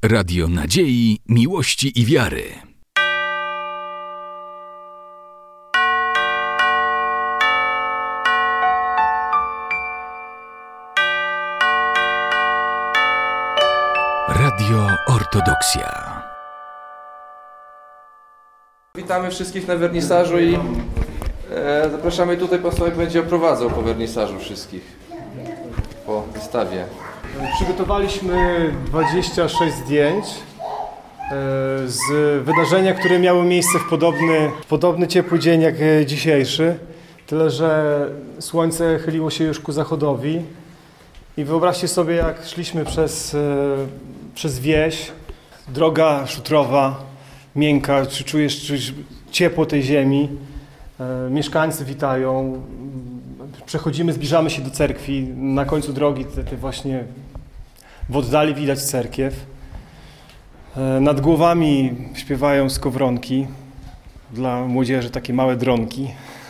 Radio nadziei, miłości i wiary. Radio Ortodoksja. Witamy wszystkich na wernisażu i zapraszamy tutaj. Pan Sławek będzie oprowadzał po wernisażu wszystkich po wystawie. Przygotowaliśmy 26 zdjęć z wydarzenia, które miały miejsce w podobny ciepły dzień jak dzisiejszy. Tyle, że słońce chyliło się już ku zachodowi. I wyobraźcie sobie, jak szliśmy przez wieś, droga szutrowa, miękka, czujesz ciepło tej ziemi, mieszkańcy witają, przechodzimy, zbliżamy się do cerkwi, na końcu drogi te właśnie w oddali widać cerkiew, nad głowami śpiewają skowronki, dla młodzieży takie małe dronki,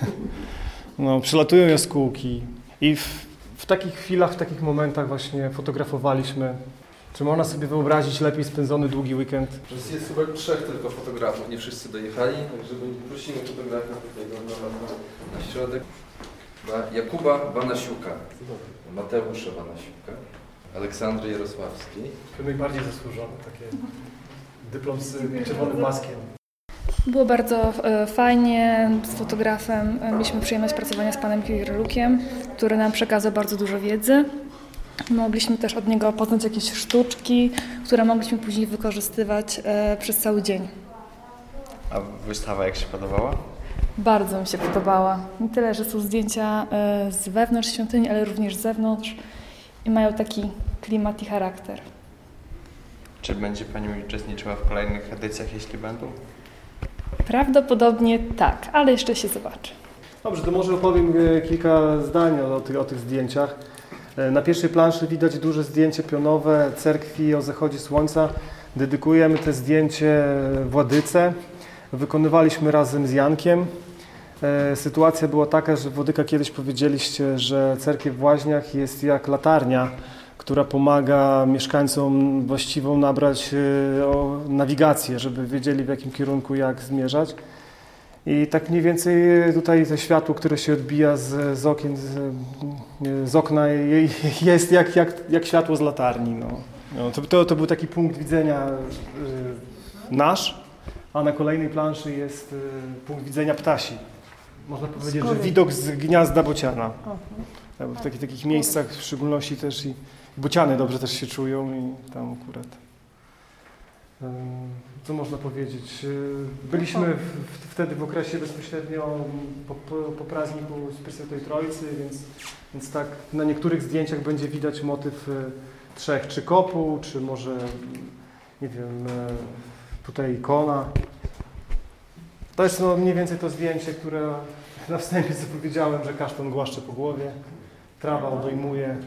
no, przylatują jaskółki i w takich chwilach, w takich momentach właśnie fotografowaliśmy. Czy można sobie wyobrazić lepiej spędzony długi weekend? Jest chyba 3 tylko fotografów, nie wszyscy dojechali, także prosimy fotografa tutaj na środek. Jakuba Banasiuka, Mateusza Banasiuka, Aleksandry Jarosławskiej. Najbardziej zasłużony, takie dyplom z czerwonym paskiem. Było bardzo fajnie z fotografem. Mieliśmy przyjemność pracowania z panem Kirilukiem, który nam przekazał bardzo dużo wiedzy. Mogliśmy też od niego poznać jakieś sztuczki, które mogliśmy później wykorzystywać przez cały dzień. A wystawa jak się podobała? Bardzo mi się podobała. Nie tyle, że są zdjęcia z wewnątrz świątyni, ale również z zewnątrz i mają taki klimat i charakter. Czy będzie Pani uczestniczyła w kolejnych edycjach, jeśli będą? Prawdopodobnie tak, ale jeszcze się zobaczy. Dobrze, to może opowiem kilka zdań o tych zdjęciach. Na pierwszej planszy widać duże zdjęcie pionowe cerkwi o zachodzie słońca. Dedykujemy to zdjęcie Władyce. Wykonywaliśmy razem z Jankiem. Sytuacja była taka, że Władyka kiedyś powiedzieliście, że cerkiew w Łaźniach jest jak latarnia, która pomaga mieszkańcom właściwą nabrać nawigację, żeby wiedzieli, w jakim kierunku jak zmierzać. I tak mniej więcej tutaj to światło, które się odbija z okien, z okna jest jak światło z latarni. No, to był taki punkt widzenia nasz, a na kolejnej planszy jest punkt widzenia ptasi. Można powiedzieć, że widok z gniazda bociana. W takich miejscach w szczególności też i bociany dobrze też się czują i tam akurat. Co można powiedzieć? Byliśmy wtedy w okresie bezpośrednio po prazniku Prесвятой Trójcy, więc tak na niektórych zdjęciach będzie widać motyw 3 czy kopu, czy może, nie wiem, tutaj ikona. To jest mniej więcej to zdjęcie, które na wstępie zapowiedziałem, że kasztan głaszcze po głowie, trawa obejmuje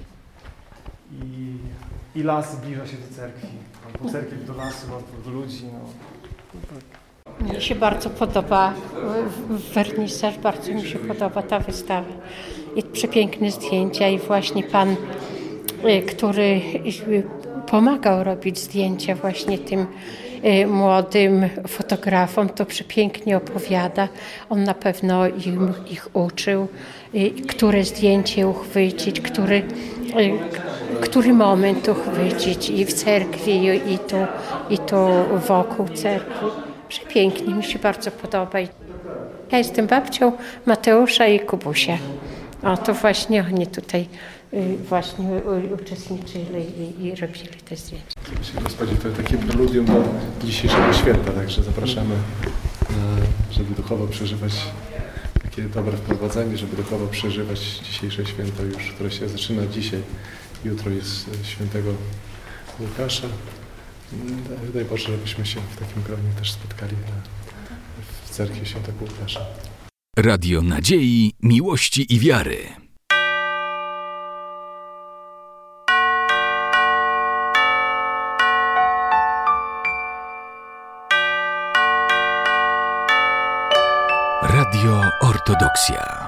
i las zbliża się do cerkwi. Albo cerkiew do lasu, albo do ludzi. No. Mnie się bardzo podoba wernisaż, bardzo mi się podoba ta wystawa. I przepiękne zdjęcia i właśnie pan, który pomagał robić zdjęcia właśnie tym młodym fotografom, to przepięknie opowiada. On na pewno ich uczył, które zdjęcie uchwycić, który moment uchwycić i w cerkwi, i tu wokół cerkwi. Przepięknie, mi się bardzo podoba. Ja jestem babcią Mateusza i Kubusia. O, to właśnie oni tutaj właśnie uczestniczyli i robili te zdjęcia. Gospodzie, to takie preludium do dzisiejszego święta, także zapraszamy, żeby duchowo przeżywać takie dobre wprowadzenie, żeby duchowo przeżywać dzisiejsze święto już, które się zaczyna dzisiaj. Jutro jest świętego Łukasza. Daj Boże, żebyśmy się w takim gronie też spotkali w cerkwi świętego Łukasza. Radio nadziei, miłości i wiary. Radio Ortodoksja.